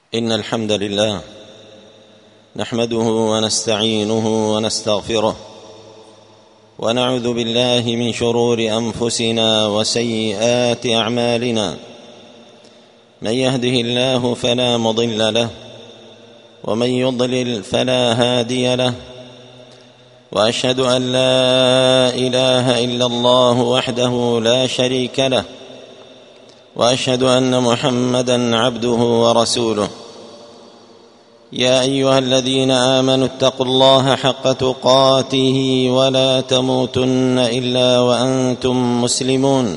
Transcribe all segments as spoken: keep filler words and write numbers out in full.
إن الحمد لله نحمده ونستعينه ونستغفره ونعوذ بالله من شرور أنفسنا وسيئات أعمالنا. من يهده الله فلا مضل له ومن يضلل فلا هادي له، وأشهد أن لا إله إلا الله وحده لا شريك له، وأشهد أن محمدًا عبده ورسوله. يا أيها الذين آمنوا اتقوا الله حق تقاته ولا تموتن إلا وأنتم مسلمون.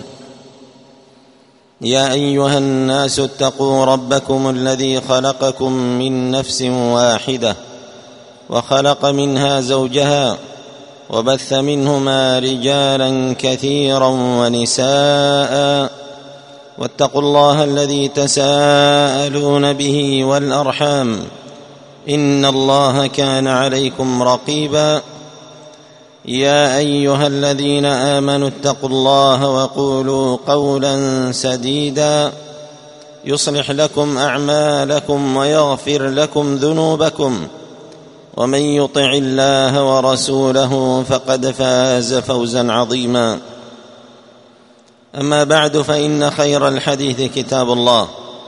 يا أيها الناس اتقوا ربكم الذي خلقكم من نفس واحدة وخلق منها زوجها وبث منهما رجالا كثيرا ونساء، واتقوا الله الذي تساءلون به والأرحام إن الله كان عليكم رقيبا. يا أيها الذين آمنوا اتقوا الله وقولوا قولا سديدا يصلح لكم أعمالكم ويغفر لكم ذنوبكم، ومن يطع الله ورسوله فقد فاز فوزا عظيما. أما بعد، فإن خير الحديث كتاب الله،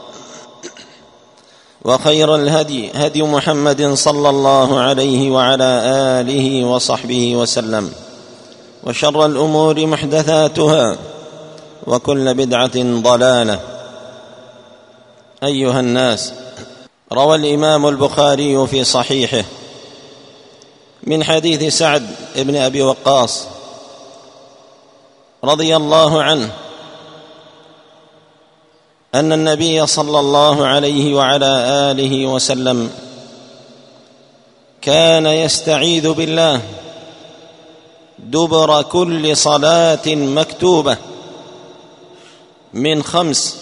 وخير الهدي هدي محمد صلى الله عليه وعلى آله وصحبه وسلم، وشر الأمور محدثاتها وكل بدعة ضلالة. أيها الناس، روى الإمام البخاري في صحيحه من حديث سعد بن أبي وقاص رضي الله عنه أن النبي صلى الله عليه وعلى آله وسلم كان يستعيذ بالله دبر كل صلاة مكتوبة من خمس.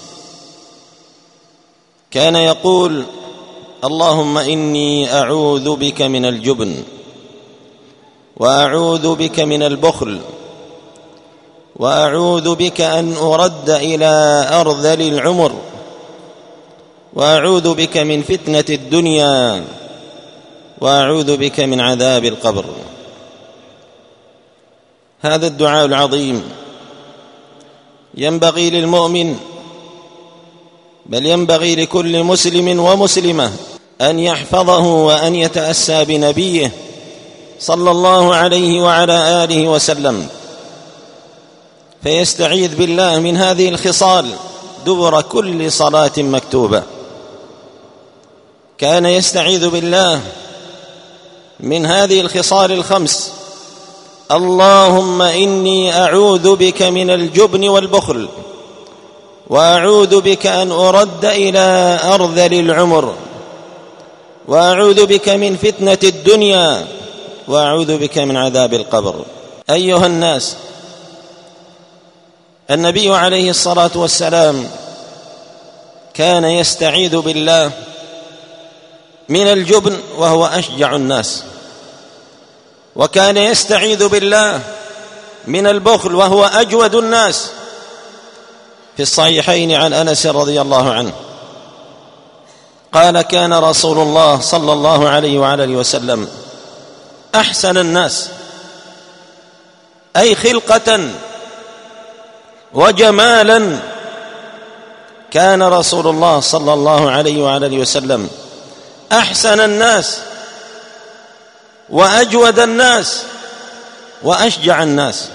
كان يقول: اللهم إني أعوذ بك من الجبن، وأعوذ بك من البخل، وأعوذ بك أن أرد إلى أرذل العمر، وأعوذ بك من فتنة الدنيا، وأعوذ بك من عذاب القبر. هذا الدعاء العظيم ينبغي للمؤمن، بل ينبغي لكل مسلم ومسلمة أن يحفظه وأن يتأسى بنبيه صلى الله عليه وعلى آله وسلم، فيستعيذ بالله من هذه الخصال دبر كل صلاة مكتوبة. كان يستعيذ بالله من هذه الخصال الخمس: اللهم إني أعوذ بك من الجبن والبخل، وأعوذ بك أن أرد إلى أرذل العمر، وأعوذ بك من فتنة الدنيا، وأعوذ بك من عذاب القبر. أيها الناس، النبي عليه الصلاة والسلام كان يستعيذ بالله من الجبن وهو أشجع الناس، وكان يستعيذ بالله من البخل وهو أجود الناس. في الصحيحين عن أنس رضي الله عنه قال: كان رسول الله صلى الله عليه وعلى آله وسلم أحسن الناس، أي خلقة وجمالا. كان رسول الله صلى الله عليه وعلى آله وسلم أحسن الناس وأجود الناس وأشجع الناس.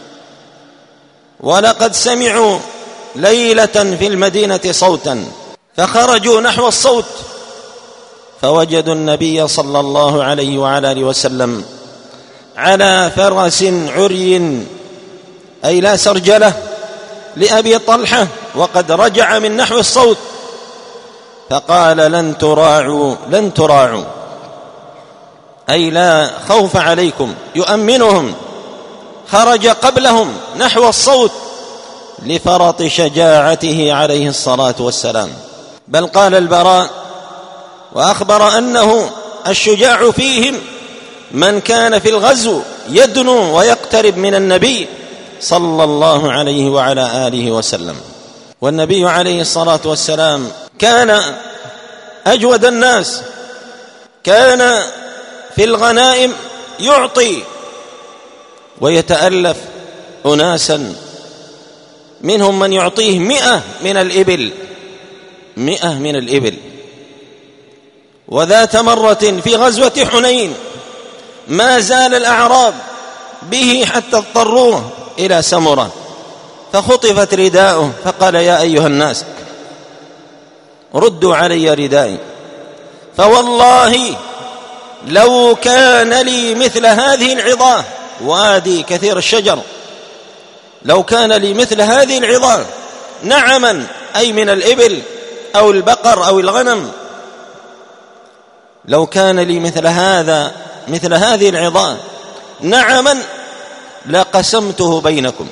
ولقد سمعوا ليلة في المدينة صوتا فخرجوا نحو الصوت فوجدوا النبي صلى الله عليه وعلى آله وسلم على فرس عري، أي لا سرجله، لأبي طلحة، وقد رجع من نحو الصوت، فقال: لن تراعوا لن تراعوا، أي لا خوف عليكم، يؤمنهم. خرج قبلهم نحو الصوت لفرط شجاعته عليه الصلاة والسلام. بل قال البراء وأخبر أنه الشجاع فيهم من كان في الغزو يدنو ويقترب من النبي صلى الله عليه وعلى آله وسلم. والنبي عليه الصلاة والسلام كان أجود الناس، كان في الغنائم يعطي ويتألف أناسا منهم من يعطيه مئة من الإبل، مئة من الإبل. وذات مرة في غزوة حنين ما زال الأعراب به حتى اضطروه إلى سمرة، فخطفت رداؤه فقال: يا أيها الناس ردوا علي ردائي، فوالله لو كان لي مثل هذه العظام، وادي كثير الشجر، لو كان لي مثل هذه العظام نعما، أي من الإبل أو البقر أو الغنم، لو كان لي مثل هذا مثل هذه العظام نعما لقسمته بينكم،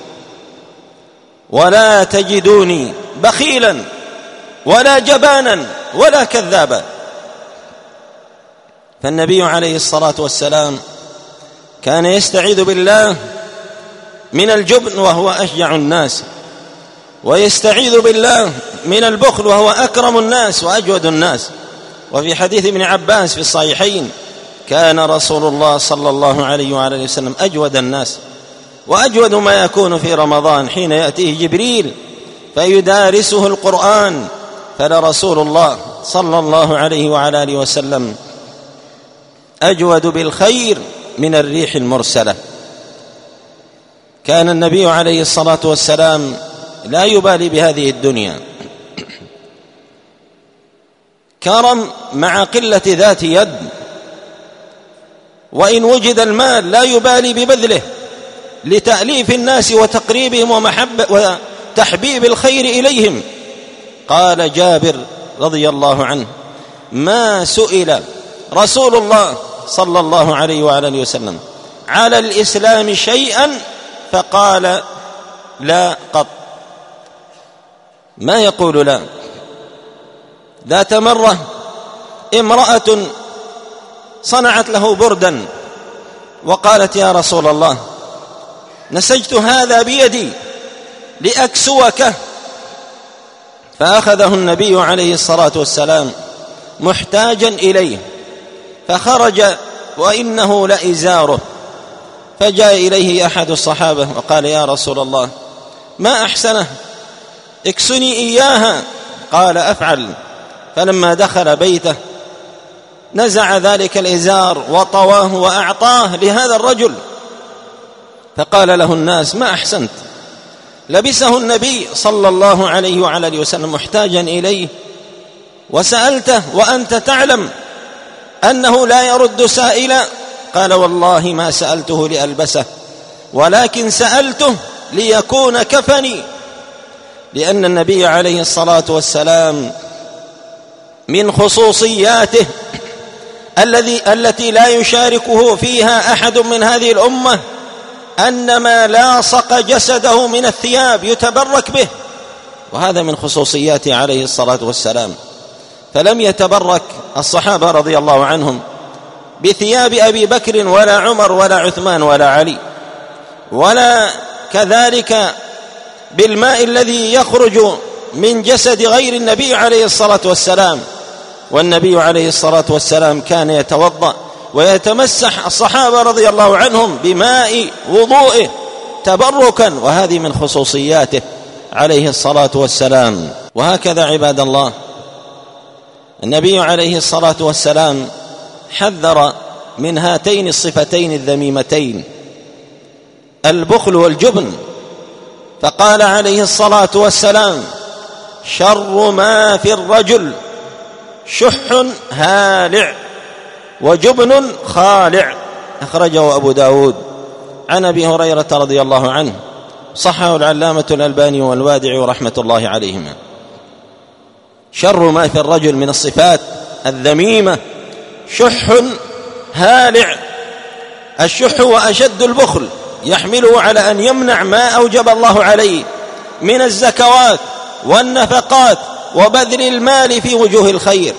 ولا تجدوني بخيلا ولا جبانا ولا كذابا. فالنبي عليه الصلاة والسلام كان يستعيذ بالله من الجبن وهو أشجع الناس، ويستعيذ بالله من البخل وهو أكرم الناس وأجود الناس. وفي حديث ابن عباس في الصحيحين: كان رسول الله صلى الله عليه وعلى وسلم أجود الناس، وأجود ما يكون في رمضان حين يأتيه جبريل فيدارسه القرآن، فلرسول الله صلى الله عليه وعلى آله وسلم أجود بالخير من الريح المرسلة. كان النبي عليه الصلاة والسلام لا يبالي بهذه الدنيا، كرم مع قلة ذات يد، وإن وجد المال لا يبالي ببذله لتأليف الناس وتقريبهم ومحبة وتحبيب الخير إليهم. قال جابر رضي الله عنه: ما سئل رسول الله صلى الله عليه وآله وسلم على الإسلام شيئا فقال لا قط، ما يقول لا. ذات مرة امرأة صنعت له بردا وقالت: يا رسول الله، نسجت هذا بيدي لأكسوك. فأخذه النبي عليه الصلاة والسلام محتاجا إليه، فخرج وإنه لإزاره، فجاء إليه أحد الصحابة وقال: يا رسول الله، ما أحسنه، اكسني إياها. قال: أفعل. فلما دخل بيته نزع ذلك الإزار وطواه وأعطاه لهذا الرجل، فقال له الناس: ما أحسنت، لبسه النبي صلى الله عليه وعلى آله وسلم محتاجا إليه وسألته وأنت تعلم أنه لا يرد سائلا. قال: والله ما سألته لألبسه، ولكن سألته ليكون كفني. لأن النبي عليه الصلاة والسلام من خصوصياته الذي التي لا يشاركه فيها أحد من هذه الأمة أن ما لاصق جسده من الثياب يتبرك به، وهذا من خصوصياته عليه الصلاة والسلام. فلم يتبرك الصحابة رضي الله عنهم بثياب أبي بكر ولا عمر ولا عثمان ولا علي، ولا كذلك بالماء الذي يخرج من جسد غير النبي عليه الصلاة والسلام. والنبي عليه الصلاة والسلام كان يتوضأ ويتمسح الصحابة رضي الله عنهم بماء وضوئه تبركا، وهذه من خصوصياته عليه الصلاة والسلام. وهكذا عباد الله النبي عليه الصلاة والسلام حذر من هاتين الصفتين الذميمتين، البخل والجبن، فقال عليه الصلاة والسلام: شر ما في الرجل شح هالع وجبن خالع. أخرجه أبو داود عن أبي هريرة رضي الله عنه، صححه العلامة الألباني والوادعي رحمة الله عليهما. شر ما في الرجل من الصفات الذميمة شح هالع. الشح وأشد البخل يحمله على أن يمنع ما أوجب الله عليه من الزكوات والنفقات وبذل المال في وجوه الخير.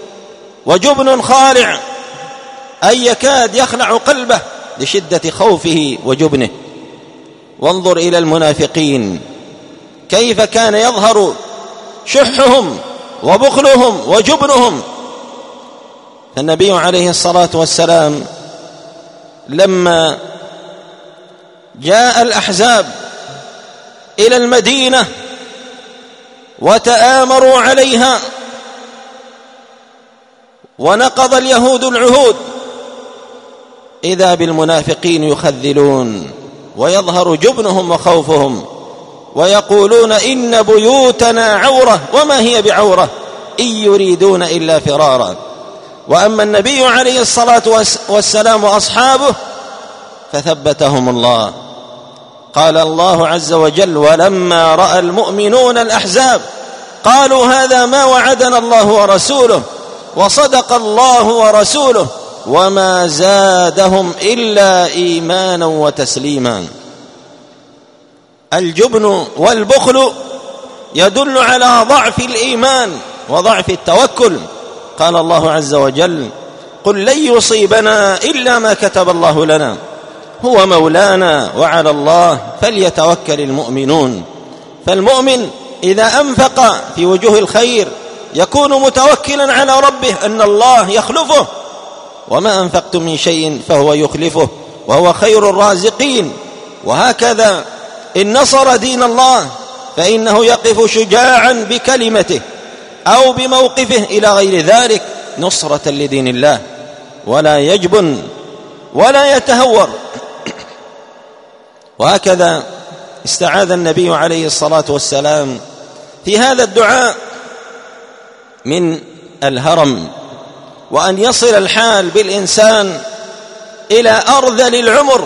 وجبن خالع أي يكاد يخلع قلبه لشدة خوفه وجبنه. وانظر إلى المنافقين كيف كان يظهر شحهم وبخلهم وجبنهم النبي عليه الصلاة والسلام لما جاء الأحزاب إلى المدينة وتآمروا عليها ونقض اليهود العهود، إذا بالمنافقين يخذلون ويظهر جبنهم وخوفهم ويقولون إن بيوتنا عورة وما هي بعورة إن يريدون إلا فرارا. وأما النبي عليه الصلاة والسلام وأصحابه فثبتهم الله. قال الله عز وجل: ولما رأى المؤمنون الأحزاب قالوا هذا ما وعدنا الله ورسوله وصدق الله ورسوله وما زادهم إلا إيمانا وتسليما. الجبن والبخل يدل على ضعف الإيمان وضعف التوكل. قال الله عز وجل: قل لن يصيبنا إلا ما كتب الله لنا هو مولانا وعلى الله فليتوكل المؤمنون. فالمؤمن إذا أنفق في وجوه الخير يكون متوكلا على ربه أن الله يخلفه، وما أنفقتم من شيء فهو يخلفه وهو خير الرازقين. وهكذا إن نصر دين الله فإنه يقف شجاعا بكلمته أو بموقفه إلى غير ذلك نصرة لدين الله، ولا يجبن ولا يتهور. وهكذا استعاذ النبي عليه الصلاة والسلام في هذا الدعاء من الهرم، وأن يصل الحال بالإنسان إلى أرذل العمر.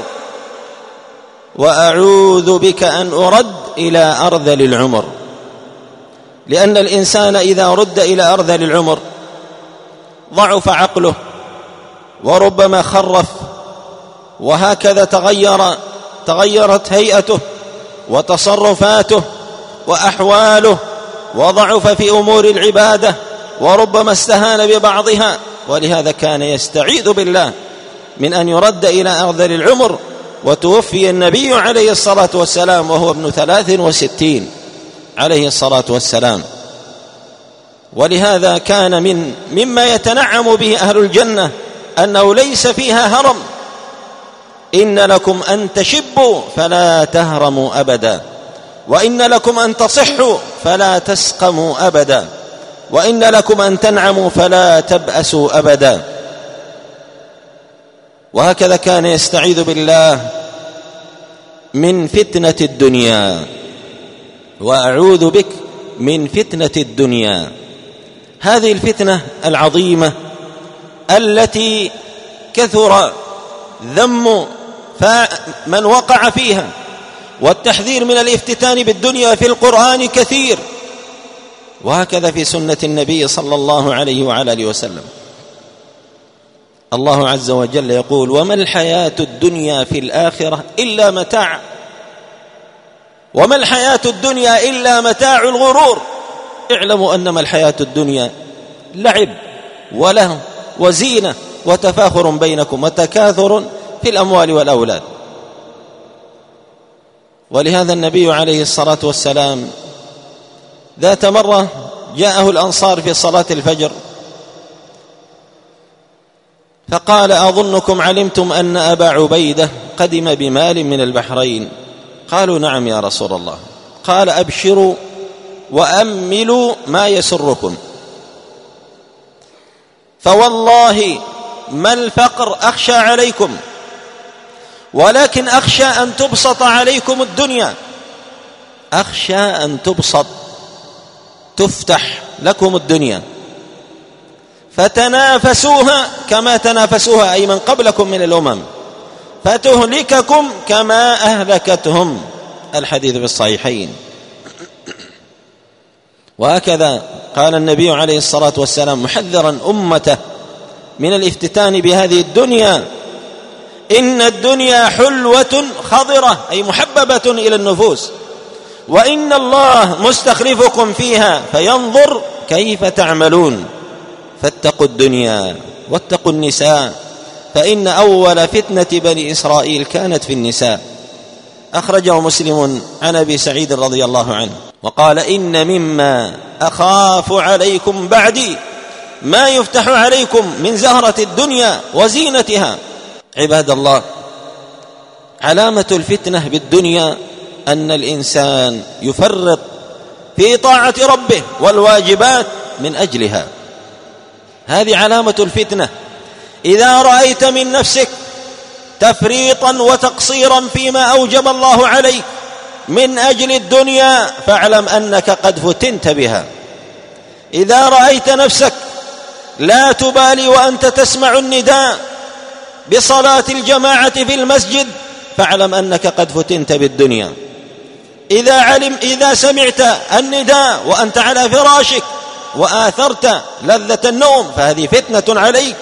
وأعوذ بك أن أرد إلى أرذل العمر، لأن الإنسان إذا رد إلى أرذل العمر ضعف عقله وربما خرف، وهكذا تغير تغيرت هيئته وتصرفاته وأحواله، وضعف في أمور العبادة وربما استهان ببعضها. ولهذا كان يستعيذ بالله من أن يرد إلى أرذل العمر. وتوفي النبي عليه الصلاة والسلام وهو ابن ثلاث وستين عليه الصلاة والسلام. ولهذا كان من مما يتنعم به أهل الجنة أنه ليس فيها هرم. إن لكم أن تشبوا فلا تهرموا أبدا، وإن لكم أن تصحوا فلا تسقموا أبدا، وإن لكم أن تنعموا فلا تبأسوا أبدا. وهكذا كان يستعيذ بالله من فتنة الدنيا. وأعوذ بك من فتنة الدنيا، هذه الفتنة العظيمة التي كثر ذم من وقع فيها، والتحذير من الافتتان بالدنيا في القرآن كثير، وهكذا في سنة النبي صلى الله عليه وعلى آله وسلم. الله عز وجل يقول: وما الحياة الدنيا في الآخرة إلا متاع، وما الحياة الدنيا إلا متاع الغرور. اعلموا أنما الحياة الدنيا لعب وله وزينة وتفاخر بينكم وتكاثر في الأموال والأولاد. ولهذا النبي عليه الصلاة والسلام ذات مرة جاءه الأنصار في صلاة الفجر فقال: أظنكم علمتم أن أبا عبيدة قدم بمال من البحرين. قالوا: نعم يا رسول الله. قال: أبشروا وأملوا ما يسركم، فوالله ما الفقر أخشى عليكم، ولكن أخشى أن تبسط عليكم الدنيا، أخشى أن تبسط تفتح لكم الدنيا فتنافسوها كما تنافسوها أي من قبلكم من الأمم، فتهلككم كما أهلكتهم. الحديث في الصحيحين. وهكذا قال النبي عليه الصلاة والسلام محذرا أمته من الافتتان بهذه الدنيا: إن الدنيا حلوة خضرة أي محببة إلى النفوس، وإن الله مستخلفكم فيها فينظر كيف تعملون. فاتقوا الدنيا واتقوا النساء، فإن أول فتنة بني إسرائيل كانت في النساء. أخرجه مسلم عن أبي سعيد رضي الله عنه وقال: إن مما أخاف عليكم بعدي ما يفتح عليكم من زهرة الدنيا وزينتها. عباد الله، علامة الفتنة بالدنيا أن الإنسان يفرط في طاعة ربه والواجبات من أجلها، هذه علامة الفتنة. إذا رأيت من نفسك تفريطا وتقصيرا فيما أوجب الله عليك من أجل الدنيا فاعلم أنك قد فتنت بها. إذا رأيت نفسك لا تبالي وأنت تسمع النداء بصلاة الجماعة في المسجد فاعلم أنك قد فتنت بالدنيا. إذا علم إذا سمعت النداء وأنت على فراشك وآثرت لذة النوم فهذه فتنة عليك.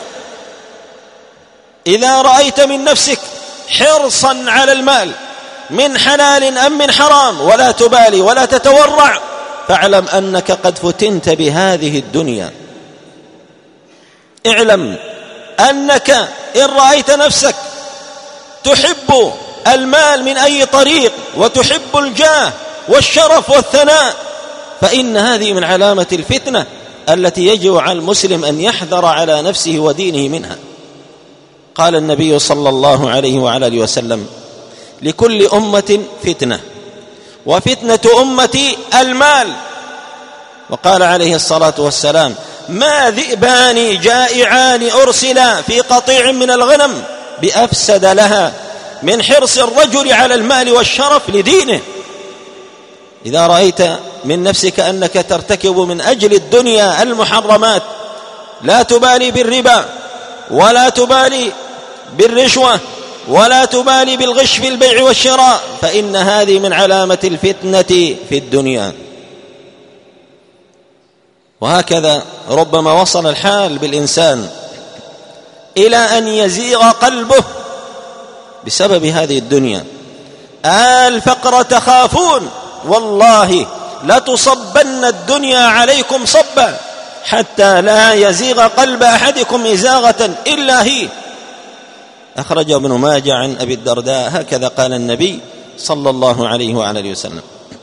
إذا رأيت من نفسك حرصا على المال من حلال أم من حرام ولا تبالي ولا تتورع فاعلم أنك قد فتنت بهذه الدنيا. اعلم أنك إن رأيت نفسك تحب المال من أي طريق وتحب الجاه والشرف والثناء فإن هذه من علامة الفتنة التي يجب على المسلم أن يحذر على نفسه ودينه منها. قال النبي صلى الله عليه وعلى آله وسلم: لكل أمة فتنة وفتنة أمتي المال. وقال عليه الصلاة والسلام: ما ذئبان جائعان أرسلا في قطيع من الغنم بأفسد لها من حرص الرجل على المال والشرف لدينه. إذا رأيت من نفسك أنك ترتكب من أجل الدنيا المحرمات لا تبالي بالربا ولا تبالي بالرشوة ولا تبالي بالغش في البيع والشراء فإن هذه من علامة الفتنة في الدنيا. وهكذا ربما وصل الحال بالإنسان إلى أن يزيغ قلبه بسبب هذه الدنيا. الفقر تخافون والله لتصبن الدنيا عليكم صبا حتى لا يزيغ قلب أحدكم إزاغة إلا هي. أخرج ابن ماجه عن أبي الدرداء هكذا قال النبي صلى الله عليه وعلى آله وسلم.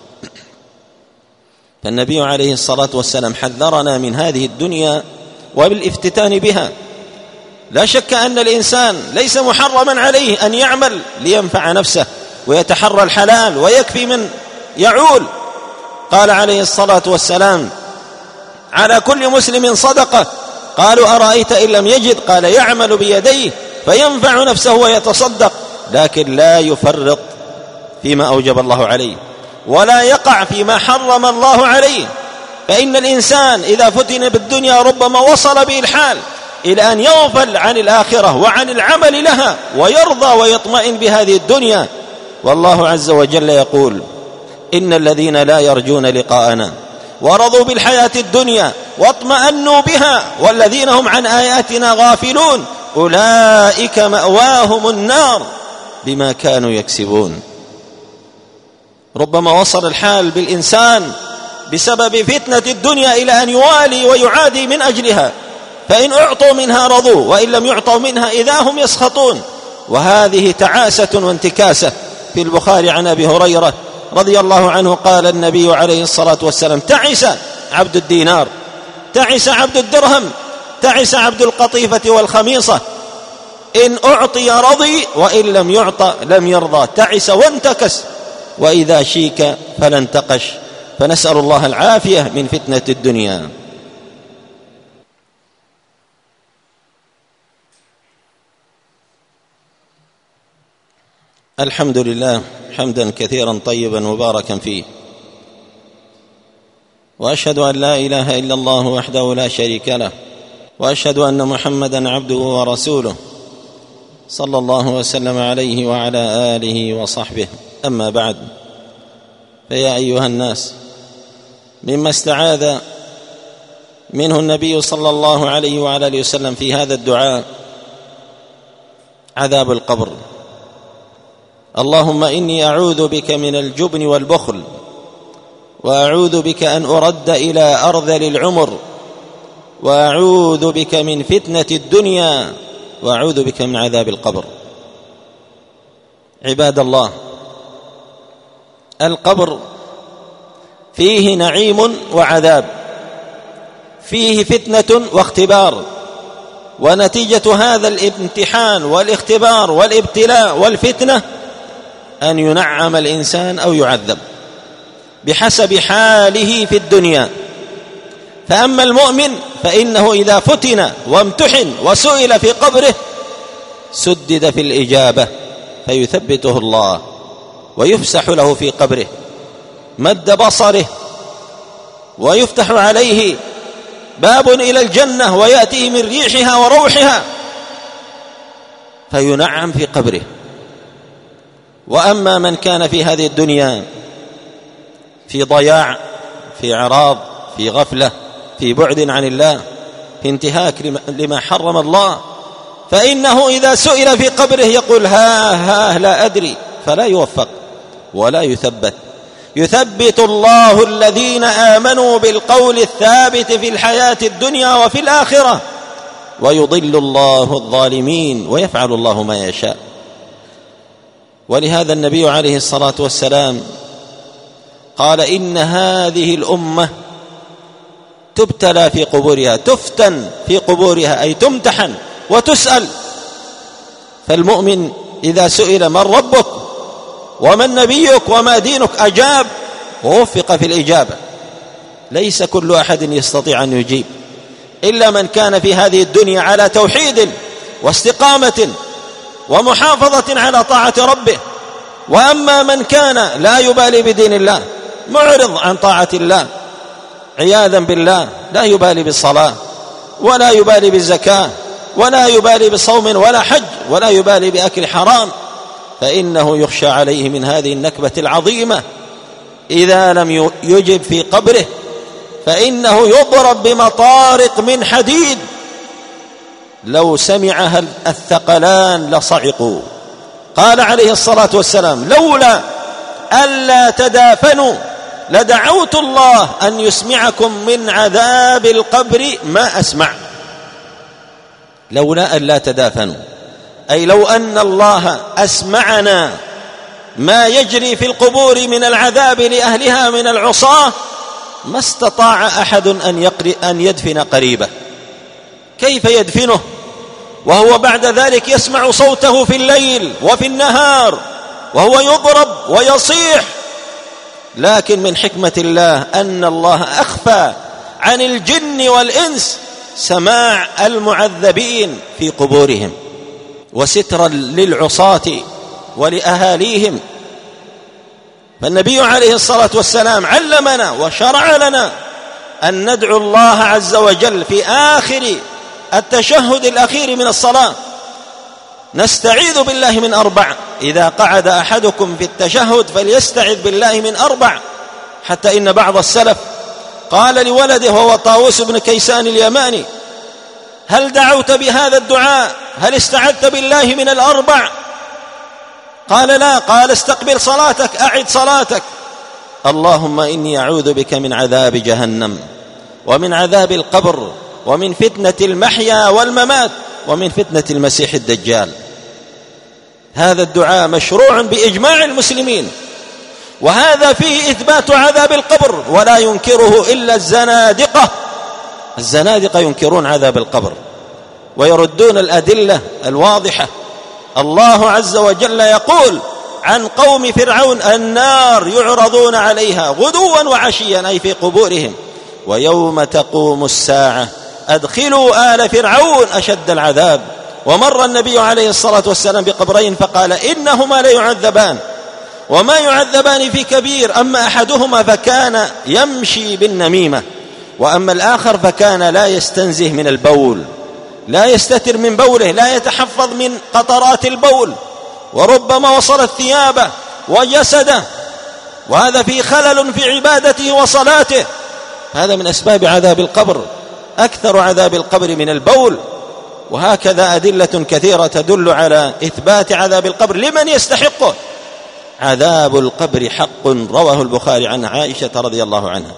فالنبي عليه الصلاة والسلام حذرنا من هذه الدنيا وبالافتتان بها. لا شك أن الإنسان ليس محرما عليه أن يعمل لينفع نفسه ويتحرى الحلال ويكفي من يعول. قال عليه الصلاة والسلام: على كل مسلم صدقة. قالوا: أرأيت إن لم يجد؟ قال: يعمل بيديه فينفع نفسه ويتصدق لكن لا يفرط فيما أوجب الله عليه ولا يقع فيما حرم الله عليه. فإن الإنسان إذا فتن بالدنيا ربما وصل به الحال إلى أن يغفل عن الآخرة وعن العمل لها ويرضى ويطمئن بهذه الدنيا. والله عز وجل يقول: إن الذين لا يرجون لقاءنا ورضوا بالحياة الدنيا واطمأنوا بها والذين هم عن آياتنا غافلون أولئك مأواهم النار بما كانوا يكسبون. ربما وصل الحال بالإنسان بسبب فتنة الدنيا إلى أن يوالي ويعادي من أجلها، فإن أعطوا منها رضوا وإن لم يعطوا منها إذا هم يسخطون. وهذه تعاسة وانتكاسة. في البخاري عن أبي هريرة رضي الله عنه قال النبي عليه الصلاة والسلام: تعس عبد الدينار، تعس عبد الدرهم، تعس عبد القطيفة والخميصة، إن أعطي رضي وإن لم يعطى لم يرضى، تعس وانتكس، وإذا شيك فلا انتقش. فنسأل الله العافية من فتنة الدنيا. الحمد لله حمدا كثيرا طيبا مباركا فيه، وأشهد أن لا إله إلا الله وحده لا شريك له، وأشهد أن محمدا عبده ورسوله صلى الله وسلم عليه وعلى آله وصحبه. أما بعد، فيا أيها الناس، مما استعاذ منه النبي صلى الله عليه وعلى آله وسلم في هذا الدعاء عذاب القبر. اللهم إني أعوذ بك من الجبن والبخل، وأعوذ بك أن أرد إلى أرذل العمر، وأعوذ بك من فتنة الدنيا، وأعوذ بك من عذاب القبر. عباد الله، القبر فيه نعيم وعذاب، فيه فتنة واختبار، ونتيجة هذا الامتحان والاختبار والابتلاء والفتنة أن ينعم الإنسان أو يعذب بحسب حاله في الدنيا. فأما المؤمن فإنه إذا فتن وامتحن وسئل في قبره سدد في الإجابة فيثبته الله ويفسح له في قبره مد بصره، ويفتح عليه باب إلى الجنة ويأتيه من ريحها وروحها فينعم في قبره. وأما من كان في هذه الدنيا في ضياع، في إعراض، في غفلة، في بعد عن الله، في انتهاك لما حرم الله، فإنه إذا سئل في قبره يقول ها ها لا أدري، فلا يوفق ولا يثبت. يثبت الله الذين آمنوا بالقول الثابت في الحياة الدنيا وفي الآخرة، ويضل الله الظالمين ويفعل الله ما يشاء. ولهذا النبي عليه الصلاة والسلام قال إن هذه الأمة تبتلى في قبورها، تفتن في قبورها أي تمتحن وتسأل. فالمؤمن إذا سئل من ربك ومن نبيك وما دينك أجاب ووفق في الإجابة. ليس كل أحد يستطيع أن يجيب إلا من كان في هذه الدنيا على توحيد واستقامة ومحافظة على طاعة ربه. وأما من كان لا يبالي بدين الله، معرض عن طاعة الله عياذا بالله، لا يبالي بالصلاة ولا يبالي بالزكاة ولا يبالي بصوم ولا حج ولا يبالي بأكل حرام، فإنه يخشى عليه من هذه النكبة العظيمة إذا لم يجب في قبره، فإنه يضرب بمطارق من حديد لو سمعها الثقلان لصعقوا. قال عليه الصلاة والسلام لولا ألا تدافنوا لدعوت الله أن يسمعكم من عذاب القبر ما أسمع. لولا ألا تدافنوا أي لو أن الله أسمعنا ما يجري في القبور من العذاب لأهلها من العصاة ما استطاع أحد أن, أن يدفن قريبه. كيف يدفنه وهو بعد ذلك يسمع صوته في الليل وفي النهار وهو يضرب ويصيح؟ لكن من حكمة الله أن الله أخفى عن الجن والإنس سماع المعذبين في قبورهم وسترا للعصاة ولأهاليهم. فالنبي عليه الصلاة والسلام علمنا وشرع لنا أن ندعو الله عز وجل في آخر التشهد الأخير من الصلاة، نستعيذ بالله من أربع. إذا قعد أحدكم في التشهد فليستعذ بالله من أربع، حتى إن بعض السلف قال لولده وهو طاووس بن كيسان اليماني هل دعوت بهذا الدعاء؟ هل استعذت بالله من الأربع؟ قال لا. قال استقبل صلاتك، أعد صلاتك. اللهم إني أعوذ بك من عذاب جهنم ومن عذاب القبر ومن فتنة المحيا والممات ومن فتنة المسيح الدجال. هذا الدعاء مشروع بإجماع المسلمين، وهذا فيه إثبات عذاب القبر ولا ينكره إلا الزنادقة. الزنادقة ينكرون عذاب القبر ويردون الأدلة الواضحة. الله عز وجل يقول عن قوم فرعون النار يعرضون عليها غدوا وعشيا أي في قبورهم ويوم تقوم الساعة أدخلوا آل فرعون أشد العذاب. ومر النبي عليه الصلاة والسلام بقبرين فقال إنهما لا يعذبان وما يعذبان في كبير، أما أحدهما فكان يمشي بالنميمة وأما الآخر فكان لا يستنزه من البول، لا يستتر من بوله، لا يتحفظ من قطرات البول، وربما وصلت ثيابه وجسده، وهذا في خلل في عبادته وصلاته. هذا من أسباب عذاب القبر، أكثر عذاب القبر من البول. وهكذا أدلة كثيرة تدل على إثبات عذاب القبر لمن يستحقه. عذاب القبر حق، رواه البخاري عن عائشة رضي الله عنها.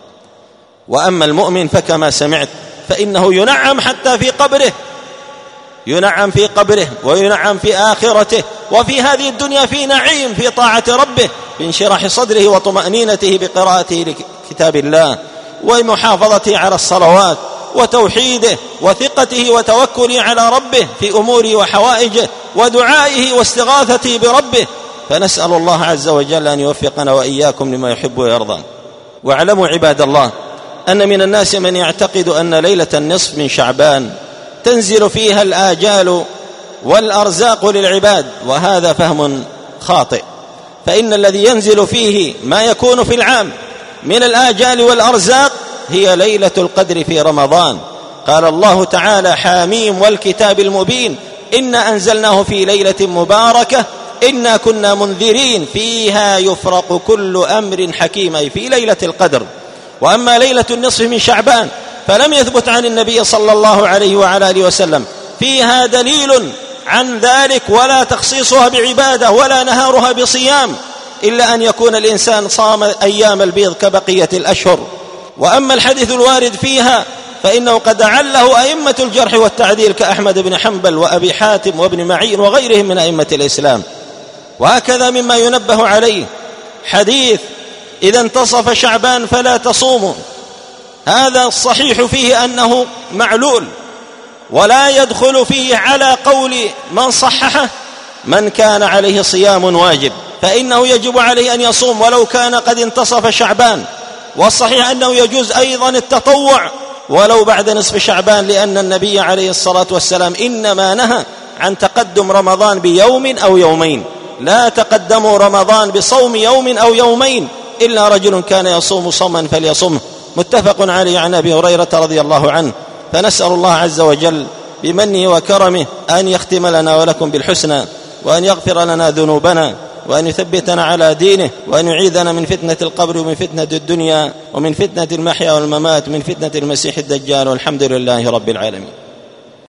وأما المؤمن فكما سمعت فإنه ينعم حتى في قبره، ينعم في قبره وينعم في آخرته، وفي هذه الدنيا في نعيم في طاعة ربه بانشراح صدره وطمأنينته بقراءته لكتاب الله ومحافظته على الصلوات وتوحيده وثقته وتوكله على ربه في أموره وحوائجه ودعائه واستغاثته بربه. فنسأل الله عز وجل أن يوفقنا وإياكم لما يحب ويرضى. واعلموا عباد الله أن من الناس من يعتقد أن ليلة النصف من شعبان تنزل فيها الآجال والأرزاق للعباد، وهذا فهم خاطئ، فإن الذي ينزل فيه ما يكون في العام من الآجال والأرزاق هي ليلة القدر في رمضان. قال الله تعالى: حاميم والكتاب المبين إنا أنزلناه في ليلة مباركة إنا كنا منذرين فيها يفرق كل أمر حكيم، أي في ليلة القدر. وأما ليلة النصف من شعبان فلم يثبت عن النبي صلى الله عليه وعلى آله وسلم فيها دليل عن ذلك، ولا تخصيصها بعبادة ولا نهارها بصيام، إلا أن يكون الإنسان صام أيام البيض كبقية الأشهر. وأما الحديث الوارد فيها فإنه قد عله أئمة الجرح والتعديل كأحمد بن حنبل وأبي حاتم وابن معين وغيرهم من أئمة الإسلام. وهكذا مما ينبه عليه حديث إذا انتصف شعبان فلا تصوموا، هذا الصحيح فيه أنه معلول، ولا يدخل فيه على قول من صححه من كان عليه صيام واجب، فإنه يجب عليه أن يصوم ولو كان قد انتصف شعبان. والصحيح أنه يجوز أيضا التطوع ولو بعد نصف شعبان، لأن النبي عليه الصلاة والسلام إنما نهى عن تقدم رمضان بيوم أو يومين، لا تقدموا رمضان بصوم يوم أو يومين إلا رجل كان يصوم صوما فليصمه. متفق عليه عن أبي هريرة رضي الله عنه. فنسأل الله عز وجل بمنه وكرمه أن يختم لنا ولكم بالحسنى، وأن يغفر لنا ذنوبنا، وأن يثبتنا على دينه، وأن يعيذنا من فتنة القبر ومن فتنة الدنيا ومن فتنة المحيا والممات ومن فتنة المسيح الدجال، والحمد لله رب العالمين.